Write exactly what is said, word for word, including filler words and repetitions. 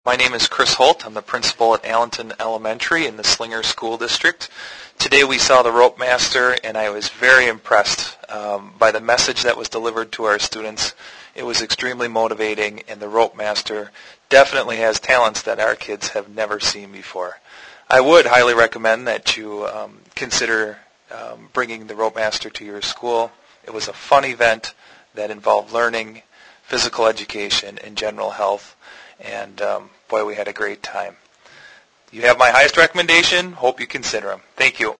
My name is Chris Holt. I'm the principal at Allenton Elementary in the Slinger School District. Today we saw the Rope Master, and I was very impressed um, by the message that was delivered to our students. It was extremely motivating, and the Rope Master definitely has talents that our kids have never seen before. I would highly recommend that you um, consider um, bringing the Rope Master to your school. It was a fun event that involved learning, physical education, and general health. And um, boy, we had a great time. You have my highest recommendation. Hope you consider them. Thank you.